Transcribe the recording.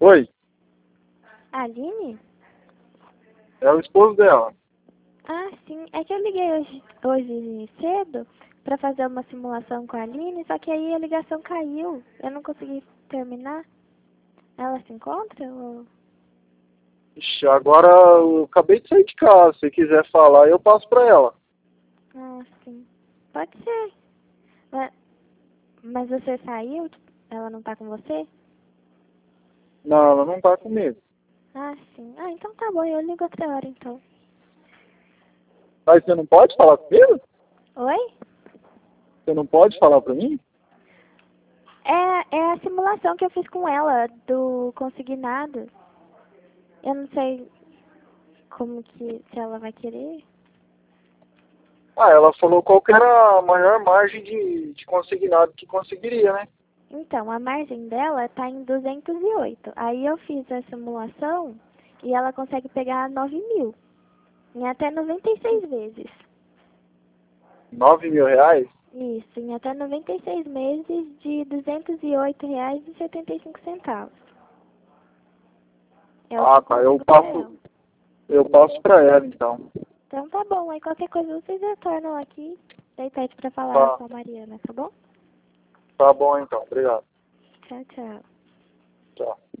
Oi, Aline? é o esposo dela. Ah, sim. É que eu liguei hoje cedo pra fazer uma simulação com a Aline, só que aí a ligação caiu. Eu não consegui terminar. Ela se encontra? Ou... Ixi, agora eu acabei de sair de casa. Se quiser falar, eu passo pra ela. Ah, sim. Pode ser. Mas, mas você saiu? Ela não tá com você? Não, ela não tá comigo. Ah, sim. Ah, então tá bom. Eu ligo outra hora, então. Mas você não pode falar comigo? Oi? Você não pode falar pra mim? É a simulação que eu fiz com ela, do consignado. Eu não sei como que, se ela vai querer. Ah, ela falou qual que era a maior margem de consignado que conseguiria, né? Então, a margem dela tá em 208. Aí eu fiz a simulação e ela consegue pegar 9.000 em até 96 vezes. 9.000 reais? Isso, em até 96 meses de R$ 208,75. É o que Ah, eu tá. Eu consigo pra ela. passo, eu passo pra ela, então. Então tá bom, aí qualquer coisa vocês retornam aqui. Daí pede pra falar Tá, com a Mariana, tá bom? tá bom então. Obrigado. Tchau, tchau. Tchau.